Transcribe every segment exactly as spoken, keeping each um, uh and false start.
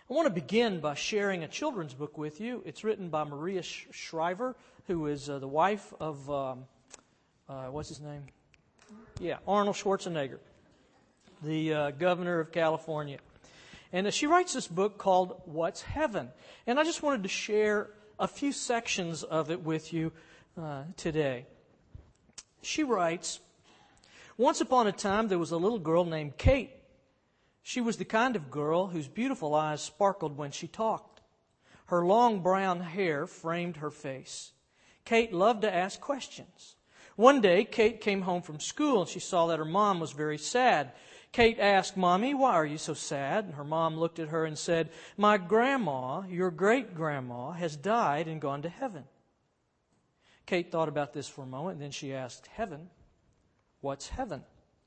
I want to begin by sharing a children's book with you. It's written by Maria Shriver, who is uh, the wife of, um, uh, what's his name? Yeah, Arnold Schwarzenegger, the uh, governor of California. And uh, she writes this book called What's Heaven? And I just wanted to share a few sections of it with you uh, today. She writes, "Once upon a time there was a little girl named Kate. She was the kind of girl whose beautiful eyes sparkled when she talked. Her long brown hair framed her face. Kate loved to ask questions. One day, Kate came home from school and she saw that her mom was very sad. Kate asked, 'Mommy, why are you so sad?' And her mom looked at her and said, 'My grandma, your great-grandma, has died and gone to heaven.' Kate thought about this for a moment, and then she asked, 'Heaven? What's heaven?'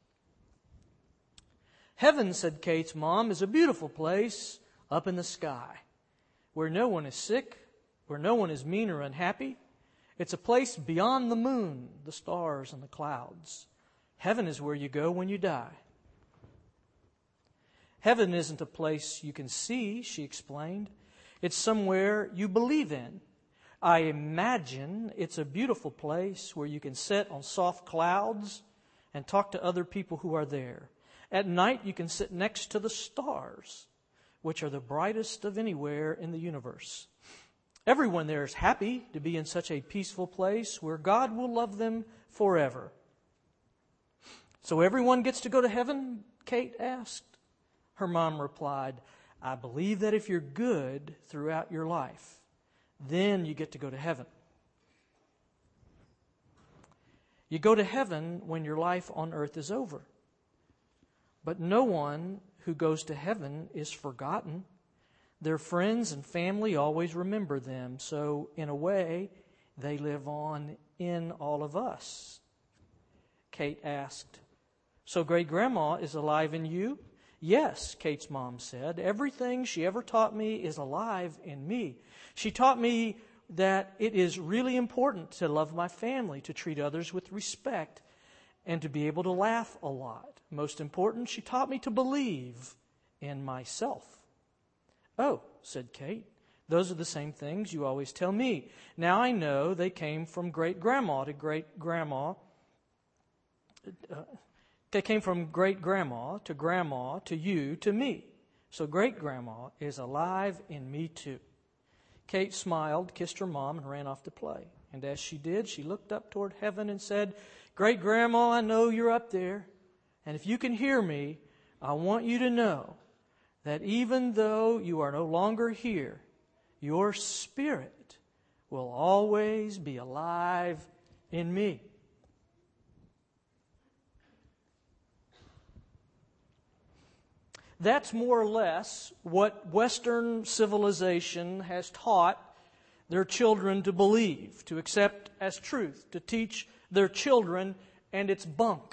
'Heaven,' said Kate's mom, 'is a beautiful place up in the sky where no one is sick, where no one is mean or unhappy. It's a place beyond the moon, the stars, and the clouds. Heaven is where you go when you die.' 'Heaven isn't a place you can see,' she explained. 'It's somewhere you believe in. I imagine it's a beautiful place where you can sit on soft clouds and talk to other people who are there. At night, you can sit next to the stars, which are the brightest of anywhere in the universe. Everyone there is happy to be in such a peaceful place where God will love them forever.' 'So everyone gets to go to heaven?' Kate asked. Her mom replied, 'I believe that if you're good throughout your life, then you get to go to heaven. You go to heaven when your life on earth is over. But no one who goes to heaven is forgotten. Their friends and family always remember them. So, in a way, they live on in all of us.' Kate asked, 'So great-grandma is alive in you?' 'Yes,' Kate's mom said. 'Everything she ever taught me is alive in me. She taught me that it is really important to love my family, to treat others with respect, and to be able to laugh a lot. Most important, she taught me to believe in myself.' 'Oh,' said Kate, 'those are the same things you always tell me. Now I know they came from great-grandma to great-grandma. Uh, they came from great-grandma to grandma to you to me. So great-grandma is alive in me too.' Kate smiled, kissed her mom, and ran off to play. And as she did, she looked up toward heaven and said, 'Great-grandma, I know you're up there. And if you can hear me, I want you to know that even though you are no longer here, your spirit will always be alive in me.'" That's more or less what Western civilization has taught their children to believe, to accept as truth, to teach their children, and it's bunk.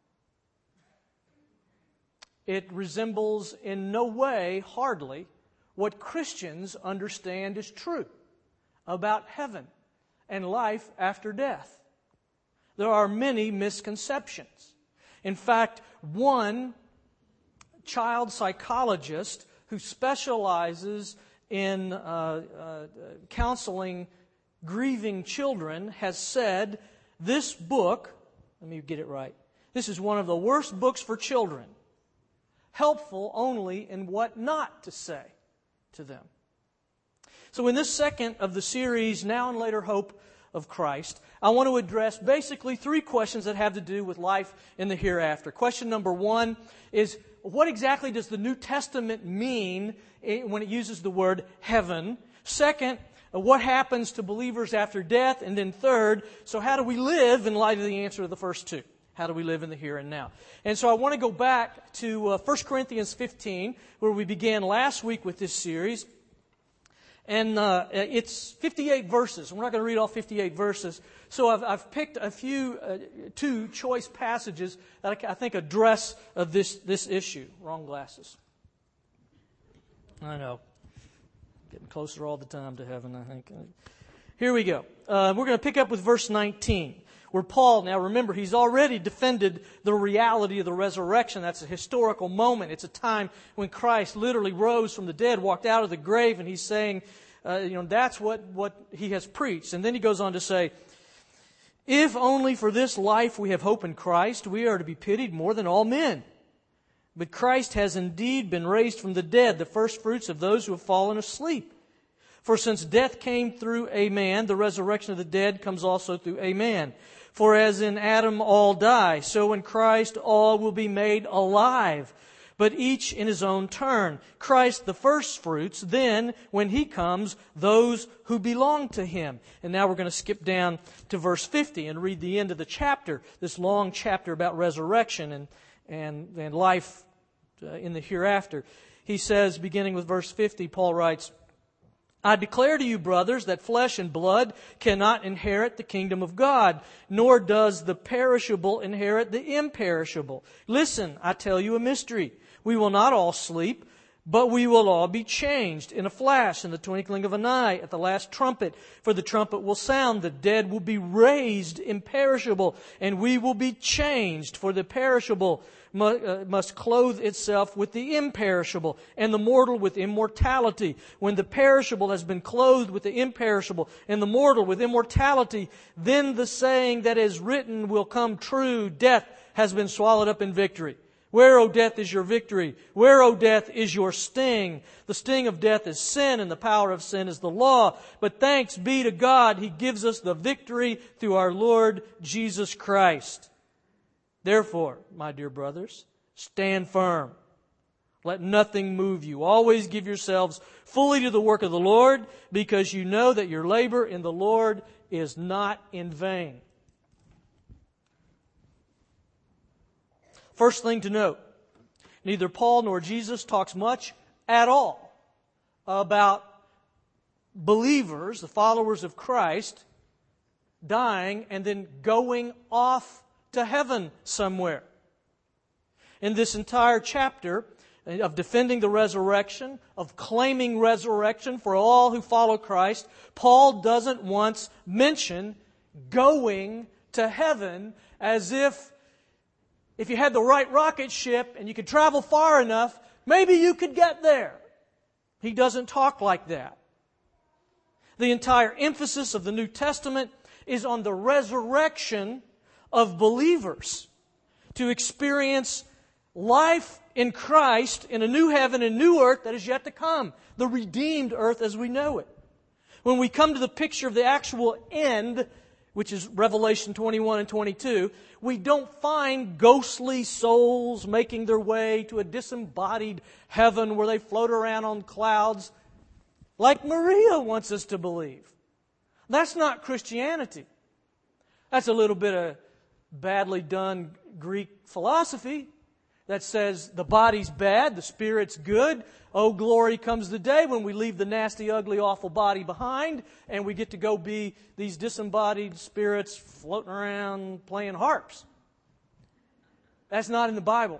It resembles in no way, hardly, what Christians understand is true about heaven and life after death. There are many misconceptions. In fact, one child psychologist who specializes in uh, uh, counseling grieving children has said, "This book," let me get it right, "this is one of the worst books for children, helpful only in what not to say to them." So in this second of the series, Now and Later Hope of Christ, I want to address basically three questions that have to do with life in the hereafter. Question number one is, what exactly does the New Testament mean when it uses the word heaven? Second, what happens to believers after death? And then third, so how do we live in light of the answer to the first two? How do we live in the here and now? And so I want to go back to uh, First Corinthians fifteen, where we began last week with this series. And uh, it's fifty-eight verses. We're not going to read all fifty-eight verses. So I've, I've picked a few, uh, two choice passages that I, I think address uh, this, this issue. Wrong glasses. I know. Getting closer all the time to heaven, I think. Here we go. Uh, we're going to pick up with verse nineteen, where Paul, now remember, he's already defended the reality of the resurrection. That's a historical moment. It's a time when Christ literally rose from the dead, walked out of the grave, and he's saying, uh, you know, that's what, what he has preached. And then he goes on to say, if only for this life we have hope in Christ, we are to be pitied more than all men. But Christ has indeed been raised from the dead, the first fruits of those who have fallen asleep. For since death came through a man, the resurrection of the dead comes also through a man. For as in Adam all die, so in Christ all will be made alive, but each in his own turn. Christ the first fruits, then, when He comes, those who belong to Him. And now we're going to skip down to verse fifty and read the end of the chapter, this long chapter about resurrection and, and, and life in the hereafter. He says, beginning with verse fifty, Paul writes, I declare to you, brothers, that flesh and blood cannot inherit the kingdom of God, nor does the perishable inherit the imperishable. Listen, I tell you a mystery. We will not all sleep, but we will all be changed in a flash, in the twinkling of an eye, at the last trumpet. For the trumpet will sound, the dead will be raised imperishable, and we will be changed. For the perishable must clothe itself with the imperishable, and the mortal with immortality. When the perishable has been clothed with the imperishable, and the mortal with immortality, then the saying that is written will come true, death has been swallowed up in victory. Where, O death, is your victory? Where, O death, is your sting? The sting of death is sin, and the power of sin is the law. But thanks be to God, He gives us the victory through our Lord Jesus Christ. Therefore, my dear brothers, stand firm. Let nothing move you. Always give yourselves fully to the work of the Lord, because you know that your labor in the Lord is not in vain. First thing to note, neither Paul nor Jesus talks much at all about believers, the followers of Christ, dying and then going off to heaven somewhere. In this entire chapter of defending the resurrection, of claiming resurrection for all who follow Christ, Paul doesn't once mention going to heaven as if if you had the right rocket ship and you could travel far enough, maybe you could get there. He doesn't talk like that. The entire emphasis of the New Testament is on the resurrection of believers to experience life in Christ in a new heaven and new earth that is yet to come, the redeemed earth as we know it. When we come to the picture of the actual end, which is Revelation twenty-one and twenty-two, we don't find ghostly souls making their way to a disembodied heaven where they float around on clouds like Maria wants us to believe. That's not Christianity. That's a little bit of badly done Greek philosophy that says the body's bad, the spirit's good. Oh, glory comes the day when we leave the nasty, ugly, awful body behind and we get to go be these disembodied spirits floating around playing harps. That's not in the Bible.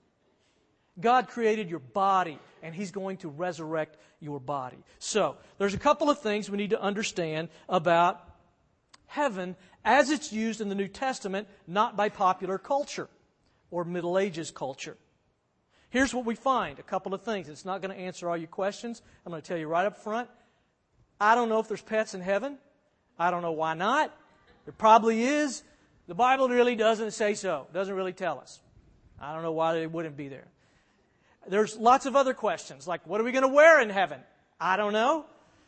God created your body and He's going to resurrect your body. So, there's a couple of things we need to understand about heaven as it's used in the New Testament, not by popular culture or Middle Ages culture. Here's what we find, a couple of things. It's not going to answer all your questions. I'm going to tell you right up front. I don't know if there's pets in heaven. I don't know why not. There probably is. The Bible really doesn't say so. It doesn't really tell us. I don't know why they wouldn't be there. There's lots of other questions, like what are we going to wear in heaven? I don't know.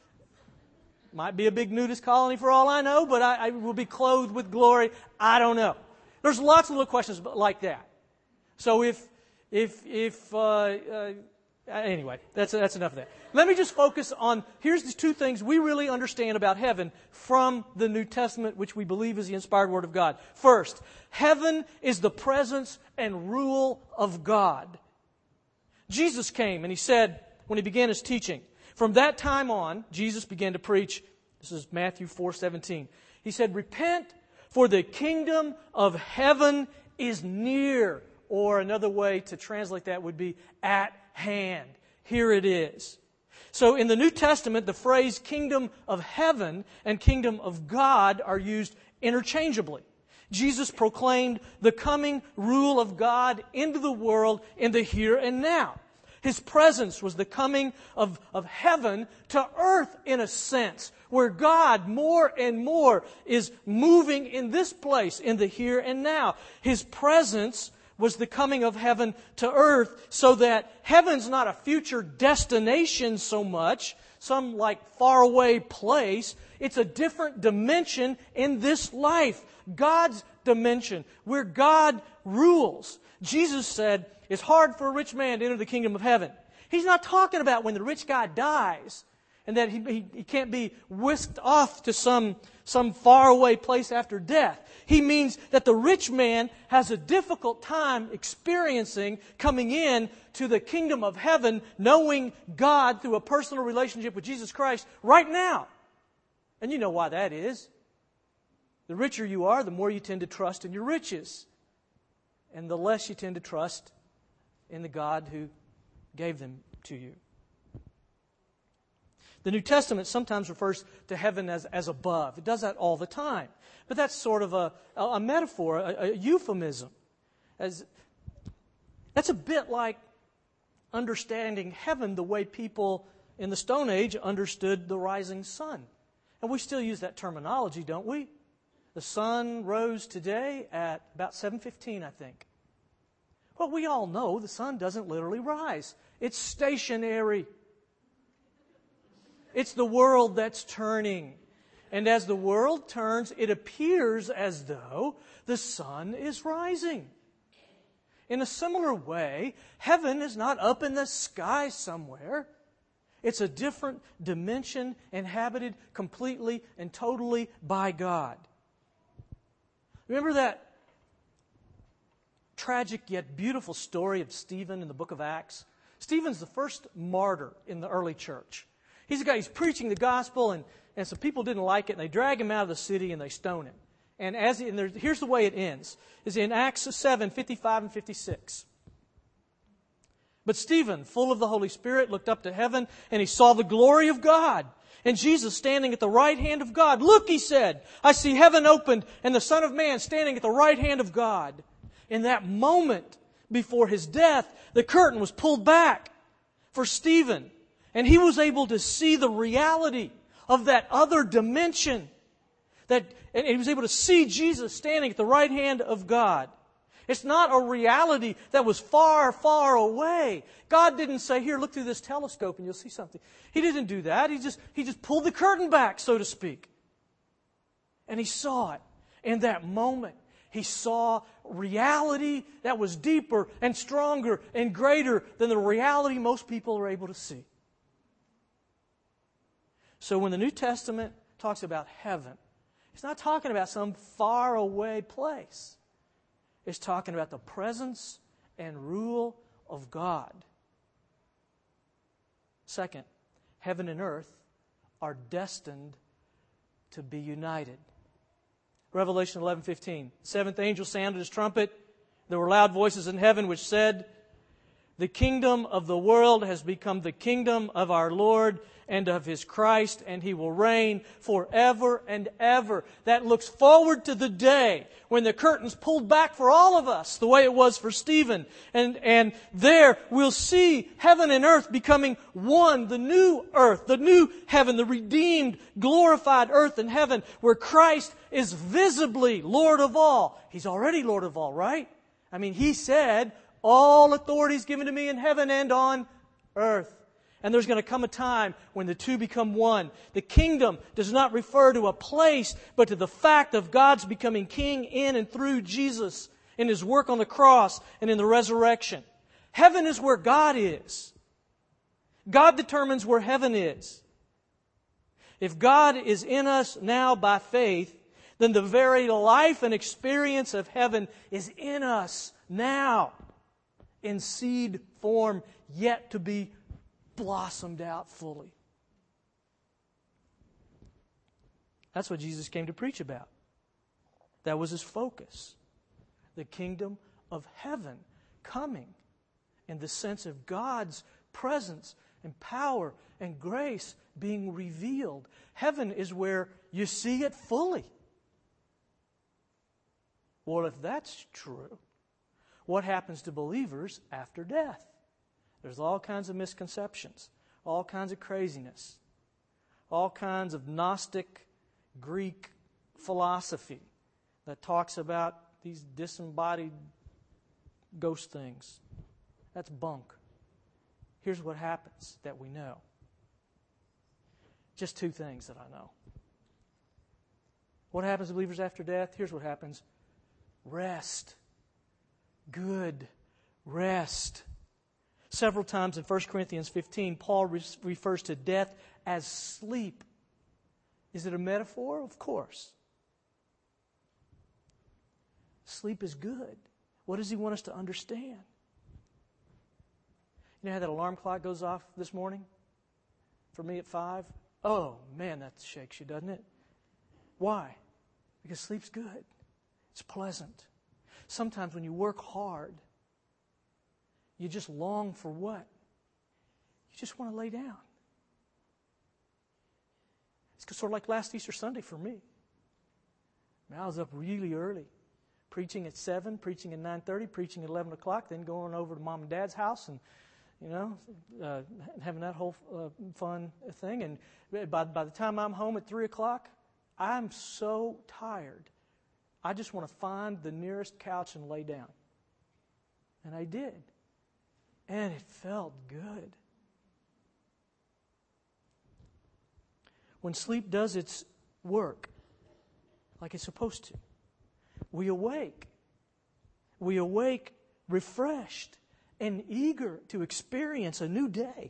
Might be a big nudist colony for all I know, but I, I will be clothed with glory. I don't know. There's lots of little questions like that. So if, if, if, uh, uh, anyway, that's, that's enough of that. Let me just focus on, here's the two things we really understand about heaven from the New Testament, which we believe is the inspired Word of God. First, heaven is the presence and rule of God. Jesus came and He said, when He began His teaching, from that time on, Jesus began to preach, this is Matthew four seventeen. He said, repent, for the kingdom of heaven is near. Or another way to translate that would be at hand. Here it is. So in the New Testament, the phrase kingdom of heaven and kingdom of God are used interchangeably. Jesus proclaimed the coming rule of God into the world in the here and now. His presence was the coming of, of heaven to earth in a sense, where God more and more is moving in this place, in the here and now. His presence was the coming of heaven to earth, so that heaven's not a future destination so much, some like faraway place. It's a different dimension in this life. God's dimension, where God rules. Jesus said, it's hard for a rich man to enter the kingdom of heaven. He's not talking about when the rich guy dies and that he, he, he can't be whisked off to some, some faraway place after death. He means that the rich man has a difficult time experiencing coming in to the kingdom of heaven, knowing God through a personal relationship with Jesus Christ right now. And you know why that is. The richer you are, the more you tend to trust in your riches. And the less you tend to trust in the God who gave them to you. The New Testament sometimes refers to heaven as, as above. It does that all the time. But that's sort of a, a metaphor, a, a euphemism. As, that's a bit like understanding heaven the way people in the Stone Age understood the rising sun. And we still use that terminology, don't we? The sun rose today at about seven fifteen, I think. Well, we all know the sun doesn't literally rise. It's stationary. It's the world that's turning. And as the world turns, it appears as though the sun is rising. In a similar way, heaven is not up in the sky somewhere. It's a different dimension inhabited completely and totally by God. Remember that tragic yet beautiful story of Stephen in the book of Acts? Stephen's the first martyr in the early church. He's a guy, he's preaching the gospel, and, and some people didn't like it, and they drag him out of the city and they stone him. And as he, and there, here's the way it ends, is in Acts seven, fifty-five and fifty-six. But Stephen, full of the Holy Spirit, looked up to heaven, and he saw the glory of God, and Jesus standing at the right hand of God. Look, he said, I see heaven opened and the Son of Man standing at the right hand of God. In that moment before his death, the curtain was pulled back for Stephen. And he was able to see the reality of that other dimension. That, and he was able to see Jesus standing at the right hand of God. It's not a reality that was far, far away. God didn't say, here, look through this telescope and you'll see something. He didn't do that. He just, he just pulled the curtain back, so to speak. And he saw it in that moment. He saw reality that was deeper and stronger and greater than the reality most people are able to see. So when the New Testament talks about heaven, it's not talking about some faraway place. It's talking about the presence and rule of God. Second, heaven and earth are destined to be united. Revelation eleven fifteen. The seventh angel sounded his trumpet. There were loud voices in heaven which said, the kingdom of the world has become the kingdom of our Lord and of His Christ, and He will reign forever and ever. That looks forward to the day when the curtain's pulled back for all of us, the way it was for Stephen. And, and there we'll see heaven and earth becoming one, the new earth, the new heaven, the redeemed, glorified earth and heaven, where Christ is visibly Lord of all. He's already Lord of all, right? I mean, He said, all authority is given to me in heaven and on earth. And there's going to come a time when the two become one. The kingdom does not refer to a place, but to the fact of God's becoming king in and through Jesus, in His work on the cross and in the resurrection. Heaven is where God is. God determines where heaven is. If God is in us now by faith, then the very life and experience of heaven is in us now, in seed form, yet to be blossomed out fully. That's what Jesus came to preach about. That was His focus. The kingdom of heaven coming in the sense of God's presence and power and grace being revealed. Heaven is where you see it fully. Well, if that's true, what happens to believers after death? There's all kinds of misconceptions, all kinds of craziness, all kinds of Gnostic Greek philosophy that talks about these disembodied ghost things. That's bunk. Here's what happens that we know. Just two things that I know. What happens to believers after death? Here's what happens. Rest. Good rest. Several times in First Corinthians fifteen, Paul re- refers to death as sleep. Is it a metaphor? Of course. Sleep is good. What does he want us to understand? You know how that alarm clock goes off this morning? For me at five? Oh, man, that shakes you, doesn't it? Why? Because sleep's good. It's pleasant. Sometimes when you work hard, you just long for what? You just want to lay down. It's sort of like last Easter Sunday for me. I, mean, I was up really early, preaching at seven, preaching at nine thirty, preaching at eleven o'clock, then going over to Mom and Dad's house and, you know, uh, having that whole uh, fun thing. And by, by the time I'm home at three o'clock, I'm so tired. I just want to find the nearest couch and lay down. And I did. And it felt good. When sleep does its work like it's supposed to, we awake. We awake refreshed and eager to experience a new day.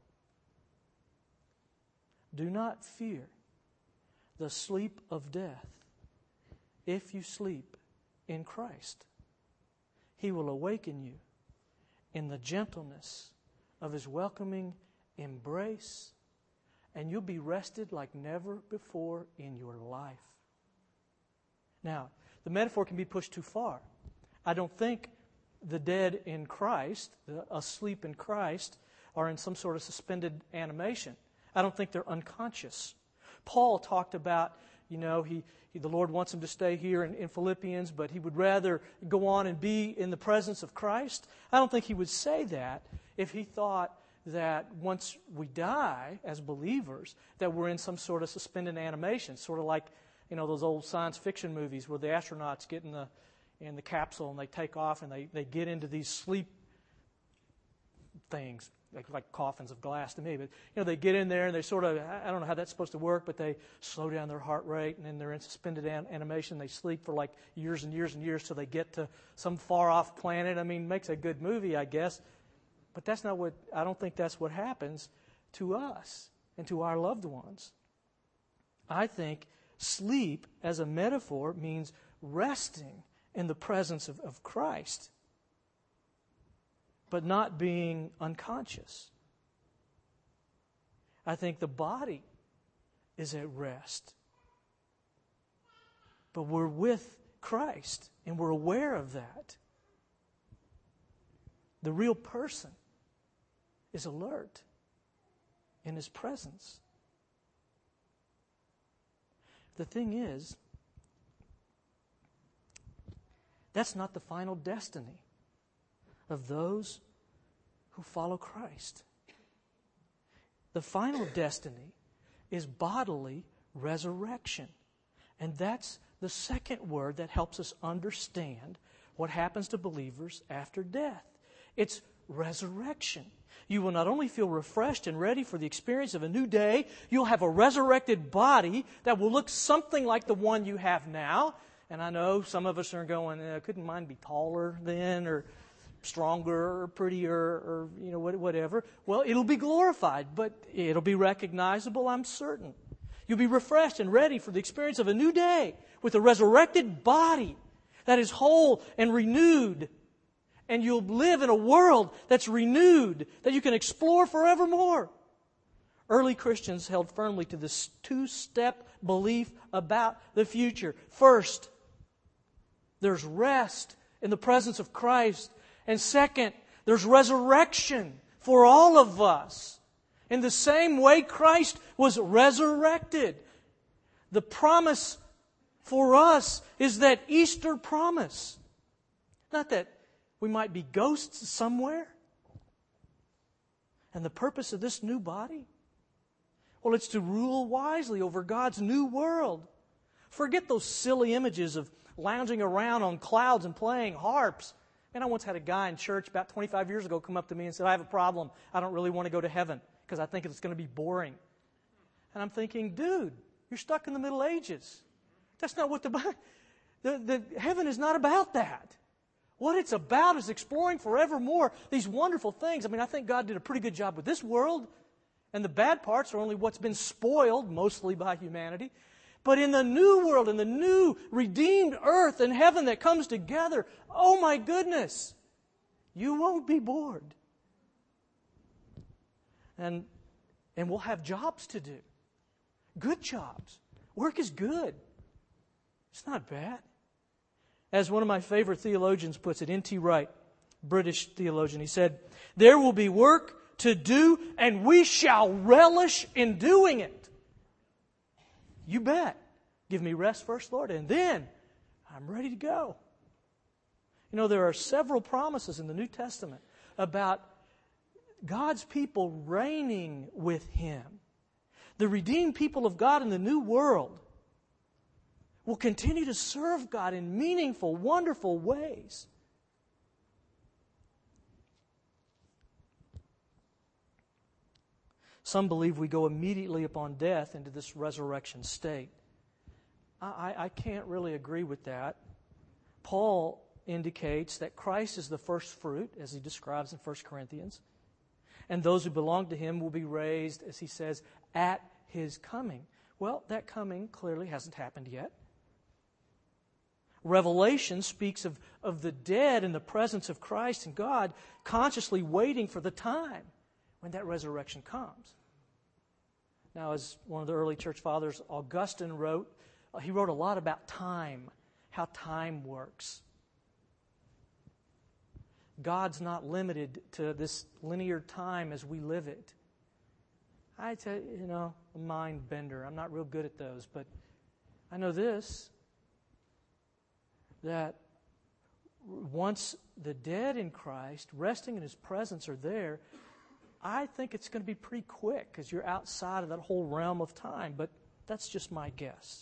Do not fear the sleep of death. If you sleep in Christ, He will awaken you in the gentleness of His welcoming embrace, and you'll be rested like never before in your life. Now, the metaphor can be pushed too far. I don't think the dead in Christ, the asleep in Christ, are in some sort of suspended animation. I don't think they're unconscious. Paul talked about, you know, he, he the Lord wants him to stay here in, in Philippians, but he would rather go on and be in the presence of Christ. I don't think he would say that if he thought that once we die as believers, that we're in some sort of suspended animation, sort of like, you know, those old science fiction movies where the astronauts get in the in the capsule and they take off and they, they get into these sleep things, like, like coffins of glass to me. But, you know, they get in there and they sort of, I don't know how that's supposed to work, but they slow down their heart rate and then they're in suspended an- animation. They sleep for like years and years and years till they get to some far-off planet. I mean, makes a good movie, I guess. But that's not what, I don't think that's what happens to us and to our loved ones. I think sleep as a metaphor means resting in the presence of, of Christ, but not being unconscious. I think the body is at rest, but we're with Christ and we're aware of that. The real person is alert in His presence. The thing is, that's not the final destiny of those who follow Christ. The final destiny is bodily resurrection. And that's the second word that helps us understand what happens to believers after death. It's resurrection. You will not only feel refreshed and ready for the experience of a new day, you'll have a resurrected body that will look something like the one you have now. And I know some of us are going, eh, couldn't mine be taller then, or stronger, or prettier, or you know whatever. Well, it'll be glorified, but it'll be recognizable, I'm certain. You'll be refreshed and ready for the experience of a new day with a resurrected body that is whole and renewed. And you'll live in a world that's renewed, that you can explore forevermore. Early Christians held firmly to this two-step belief about the future. First, there's rest in the presence of Christ. And second, there's resurrection for all of us. In the same way Christ was resurrected. The promise for us is that Easter promise. Not that we might be ghosts somewhere. And the purpose of this new body? Well, it's to rule wisely over God's new world. Forget those silly images of lounging around on clouds and playing harps. And I once had a guy in church about twenty-five years ago come up to me and said, I have a problem. I don't really want to go to heaven because I think it's going to be boring. And I'm thinking, dude, you're stuck in the Middle Ages. That's not what the, the, the heaven is not about that. What it's about is exploring forevermore these wonderful things. I mean, I think God did a pretty good job with this world. And the bad parts are only what's been spoiled, mostly by humanity. But in the new world, in the new redeemed earth and heaven that comes together, oh my goodness, you won't be bored. And, and we'll have jobs to do. Good jobs. Work is good. It's not bad. As one of my favorite theologians puts it, N T Wright, British theologian, he said, there will be work to do and we shall relish in doing it. You bet. Give me rest first, Lord, and then I'm ready to go. You know, there are several promises in the New Testament about God's people reigning with Him. The redeemed people of God in the new world will continue to serve God in meaningful, wonderful ways. Some believe we go immediately upon death into this resurrection state. I, I can't really agree with that. Paul indicates that Christ is the first fruit, as he describes in First Corinthians, and those who belong to Him will be raised, as he says, at His coming. Well, that coming clearly hasn't happened yet. Revelation speaks of, of the dead in the presence of Christ and God, consciously waiting for the time when that resurrection comes. Now, as one of the early church fathers, Augustine, wrote, he wrote a lot about time, how time works. God's not limited to this linear time as we live it. I tell you, you know, a mind bender. I'm not real good at those, but I know this, that once the dead in Christ, resting in His presence, are there, I think it's going to be pretty quick because you're outside of that whole realm of time, but that's just my guess.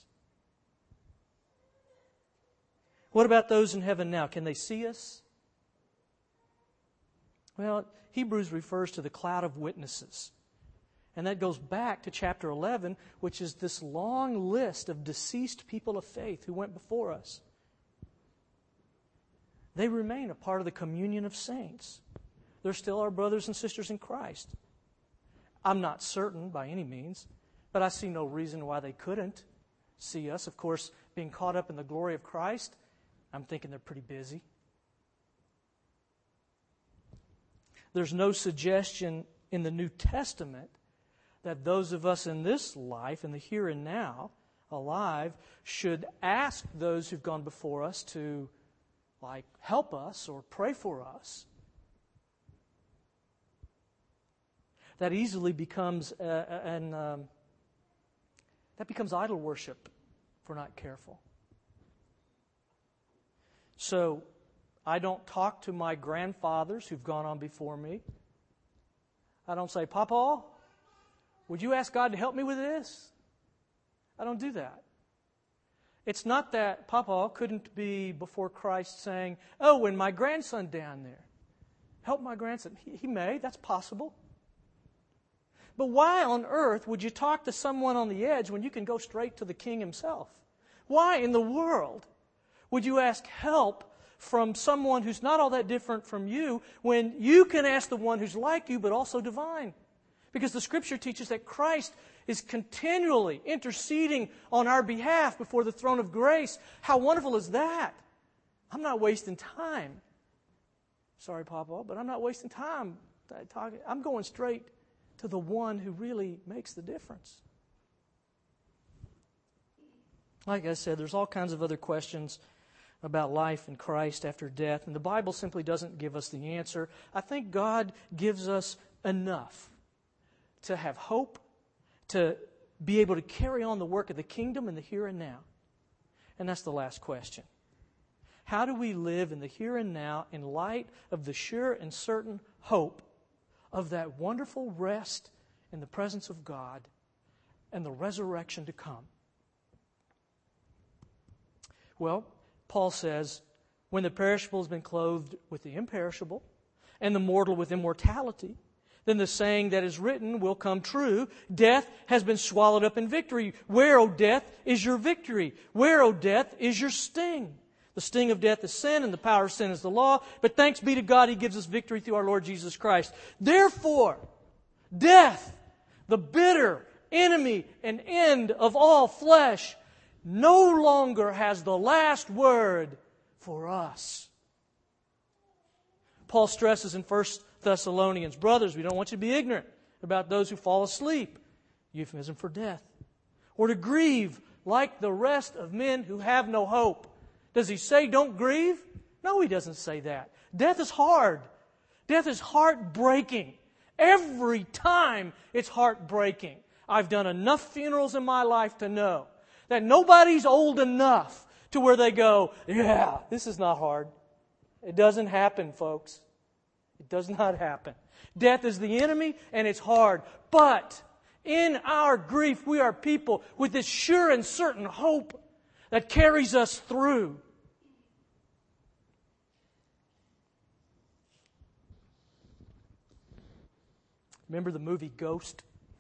What about those in heaven now? Can they see us? Well, Hebrews refers to the cloud of witnesses. And that goes back to chapter eleven, which is this long list of deceased people of faith who went before us. They remain a part of the communion of saints. They're still our brothers and sisters in Christ. I'm not certain by any means, but I see no reason why they couldn't see us. Of course, being caught up in the glory of Christ, I'm thinking they're pretty busy. There's no suggestion in the New Testament that those of us in this life, in the here and now, alive, should ask those who've gone before us to, like, help us or pray for us. That easily becomes uh, an um, that becomes idol worship if we're not careful. So, I don't talk to my grandfathers who've gone on before me. I don't say, Papa, would you ask God to help me with this? I don't do that. It's not that Papa couldn't be before Christ saying, oh, and my grandson down there, help my grandson. He, he may, that's possible. But why on earth would you talk to someone on the edge when you can go straight to the King Himself? Why in the world would you ask help from someone who's not all that different from you when you can ask the one who's like you but also divine? Because the Scripture teaches that Christ is continually interceding on our behalf before the throne of grace. How wonderful is that? I'm not wasting time. Sorry, Papa, but I'm not wasting time talking. I'm going straight to the one who really makes the difference. Like I said, there's all kinds of other questions about life in Christ after death, and the Bible simply doesn't give us the answer. I think God gives us enough to have hope, to be able to carry on the work of the kingdom in the here and now. And that's the last question. How do we live in the here and now in light of the sure and certain hope of that wonderful rest in the presence of God and the resurrection to come? Well, Paul says, when the perishable has been clothed with the imperishable and the mortal with immortality, then the saying that is written will come true. Death has been swallowed up in victory. Where, O death, is your victory? Where, O death, is your sting? The sting of death is sin, and the power of sin is the law. But thanks be to God, He gives us victory through our Lord Jesus Christ. Therefore, death, the bitter enemy and end of all flesh, no longer has the last word for us. Paul stresses in First Thessalonians, brothers, we don't want you to be ignorant about those who fall asleep, euphemism for death, or to grieve like the rest of men who have no hope. Does he say don't grieve? No, he doesn't say that. Death is hard. Death is heartbreaking. Every time it's heartbreaking. I've done enough funerals in my life to know that nobody's old enough to where they go, yeah, this is not hard. It doesn't happen, folks. It does not happen. Death is the enemy, and it's hard. But in our grief, we are people with this sure and certain hope that carries us through. Remember the movie Ghost?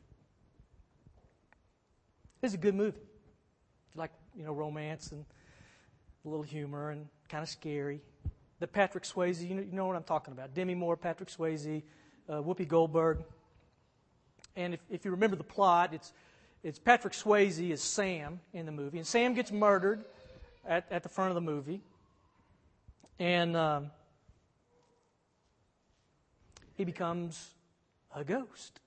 It's a good movie. Like, you know, romance and a little humor and kind of scary. The Patrick Swayze, you know, you know what I'm talking about. Demi Moore, Patrick Swayze, uh, Whoopi Goldberg. And if, if you remember the plot, it's it's Patrick Swayze is Sam in the movie. And Sam gets murdered at, at the front of the movie. And um, he becomes a ghost.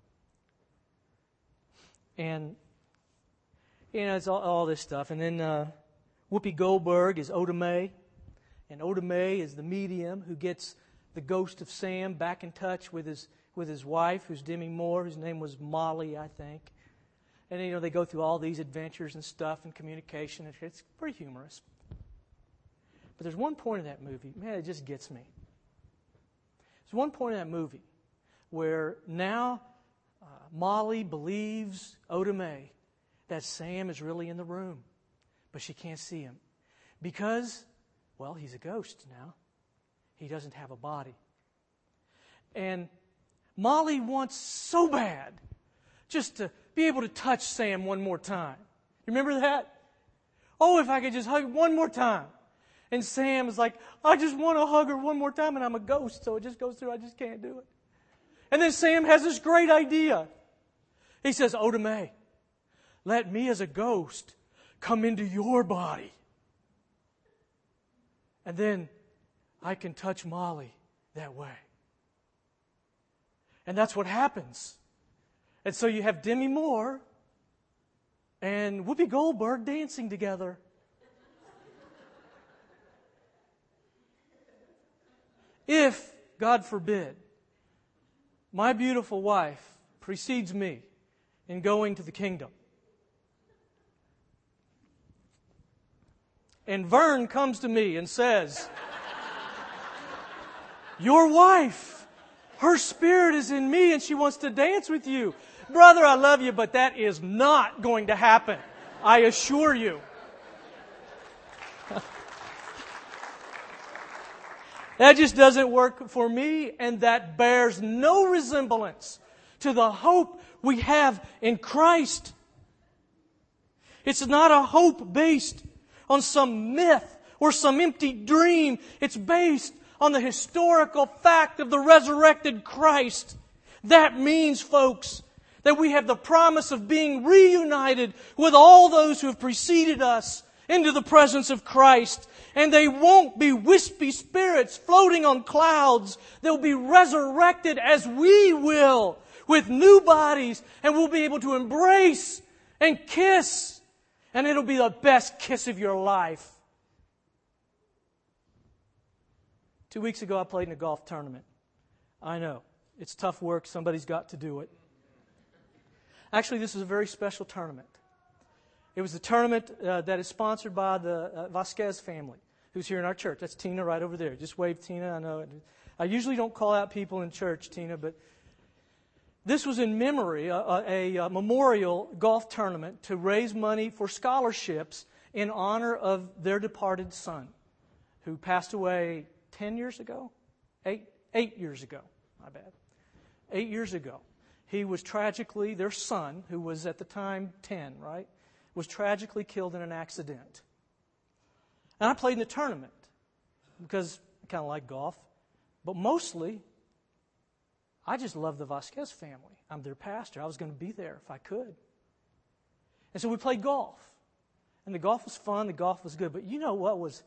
And, you know, it's all, all this stuff. And then uh, Whoopi Goldberg is Oda Mae. And Oda Mae is the medium who gets the ghost of Sam back in touch with his with his wife, who's Demi Moore, whose name was Molly, I think. And, you know, they go through all these adventures and stuff and communication. It's pretty humorous. But there's one point in that movie, man, it just gets me. There's one point in that movie where now uh, Molly believes Oda Mae that Sam is really in the room, but she can't see him. Because, well, he's a ghost now. He doesn't have a body. And Molly wants so bad just to be able to touch Sam one more time. You remember that? Oh, if I could just hug one more time. And Sam is like, I just want to hug her one more time, and I'm a ghost, so it just goes through. I just can't do it. And then Sam has this great idea. He says, Oda Mae, let me as a ghost come into your body. And then I can touch Molly that way. And that's what happens. And so you have Demi Moore and Whoopi Goldberg dancing together. If, God forbid, my beautiful wife precedes me in going to the kingdom, and Vern comes to me and says, your wife, her spirit is in me and she wants to dance with you. Brother, I love you, but that is not going to happen. I assure you. That just doesn't work for me, and that bears no resemblance to the hope we have in Christ. It's not a hope based on some myth or some empty dream. It's based on the historical fact of the resurrected Christ. That means, folks, that we have the promise of being reunited with all those who have preceded us into the presence of Christ. And they won't be wispy spirits floating on clouds. They'll be resurrected as we will, with new bodies, and we'll be able to embrace and kiss. And it'll be the best kiss of your life. Two weeks ago, I played in a golf tournament. I know. It's tough work. Somebody's got to do it. Actually, this is a very special tournament. It It was the tournament uh, that is sponsored by the uh, Vasquez family, who's here in our church. That's Tina right over there. Just wave, Tina. I know. I usually don't call out people in church, Tina, but this was in memory, a, a, a memorial golf tournament to raise money for scholarships in honor of their departed son, who passed away ten years ago? Eight, eight years ago, my bad. Eight years ago. He was tragically, their son, who was at the time ten, right, was tragically killed in an accident. And I played in the tournament because I kind of like golf. But mostly, I just love the Vasquez family. I'm their pastor. I was going to be there if I could. And so we played golf. And the golf was fun. The golf was good. But you know what was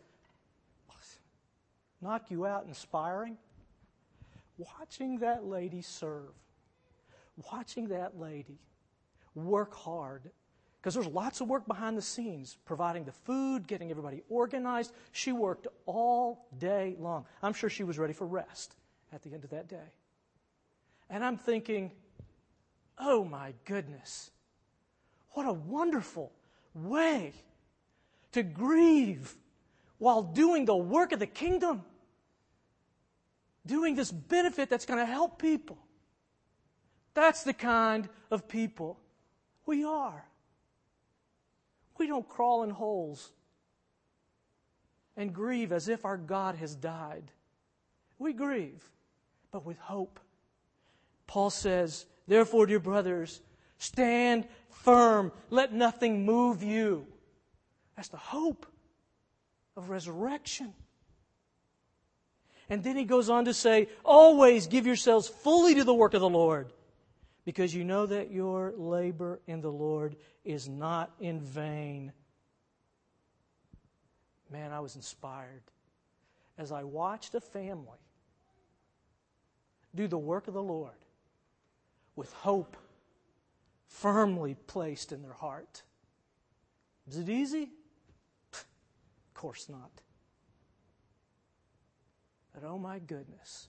knock you out inspiring? Watching that lady serve. Watching that lady work hard. Because there's lots of work behind the scenes, providing the food, getting everybody organized. She worked all day long. I'm sure she was ready for rest at the end of that day. And I'm thinking, oh my goodness, what a wonderful way to grieve while doing the work of the kingdom. Doing this benefit that's going to help people. That's the kind of people we are. We don't crawl in holes and grieve as if our God has died. We grieve, but with hope. Paul says, therefore, dear brothers, stand firm. Let nothing move you. That's the hope of resurrection. And then he goes on to say, always give yourselves fully to the work of the Lord, because you know that your labor in the Lord is not in vain. Man, I was inspired as I watched a family do the work of the Lord with hope firmly placed in their heart. Is it easy? Of course not. But oh my goodness,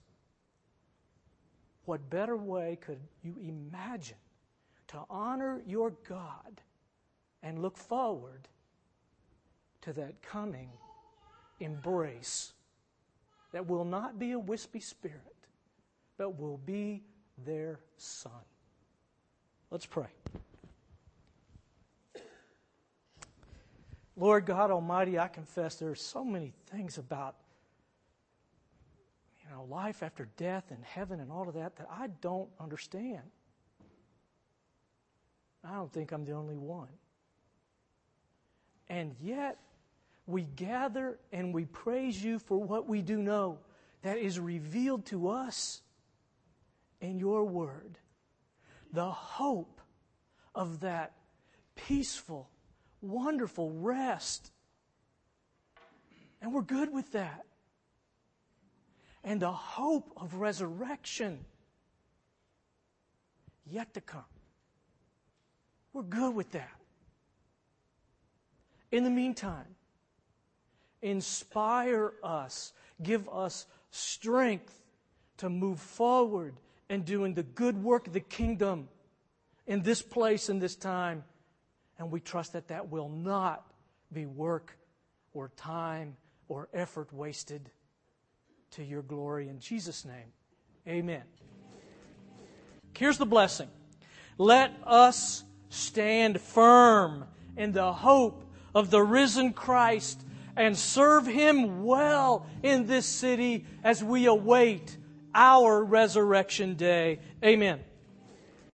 what better way could you imagine to honor your God and look forward to that coming embrace that will not be a wispy spirit, but will be their Son. Let's pray. Lord God Almighty, I confess there are so many things about you know, life after death and heaven and all of that that I don't understand. I don't think I'm the only one. And yet, we gather and we praise you for what we do know that is revealed to us in your word. The hope of that peaceful, wonderful rest. And we're good with that. And the hope of resurrection yet to come. We're good with that. In the meantime, inspire us, give us strength to move forward and doing the good work of the kingdom in this place and this time. And we trust that that will not be work or time or effort wasted to your glory. In Jesus' name, amen. Here's the blessing. Let us stand firm in the hope of the risen Christ and serve Him well in this city as we await our resurrection day. Amen.